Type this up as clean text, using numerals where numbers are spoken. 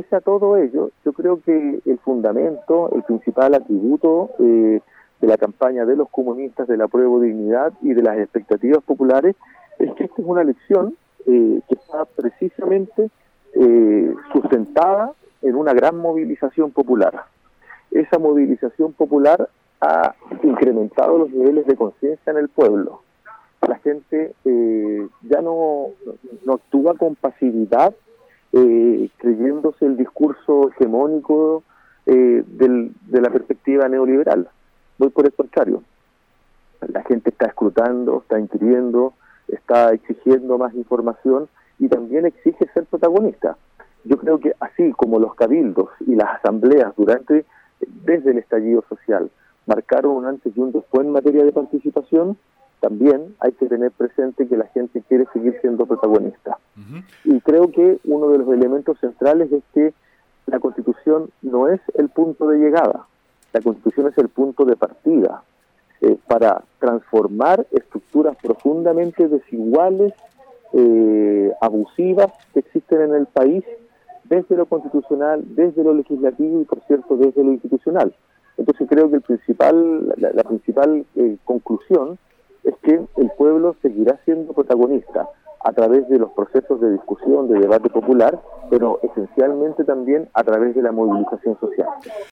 pese a todo ello, yo creo que el fundamento, el principal atributo de la campaña de los comunistas, de la Apruebo Dignidad y de las expectativas populares, es que esta es una elección que está precisamente sustentada en una gran movilización popular. Esa movilización popular ha incrementado los niveles de conciencia en el pueblo. La gente ya no actúa con pasividad, creyéndose el discurso hegemónico de la perspectiva neoliberal. Muy por el contrario. La gente está escrutando, está inquiriendo, está exigiendo más información y también exige ser protagonista. Yo creo que así como los cabildos y las asambleas desde el estallido social marcaron un antes y un después en materia de participación, también hay que tener presente que la gente quiere seguir siendo protagonista. Uh-huh. Y creo que uno de los elementos centrales es que la Constitución no es el punto de llegada, la Constitución es el punto de partida para transformar estructuras profundamente desiguales, abusivas que existen en el país, desde lo constitucional, desde lo legislativo y, por cierto, desde lo institucional. Entonces creo que la principal conclusión es que el pueblo seguirá siendo protagonista a través de los procesos de discusión, de debate popular, pero esencialmente también a través de la movilización social.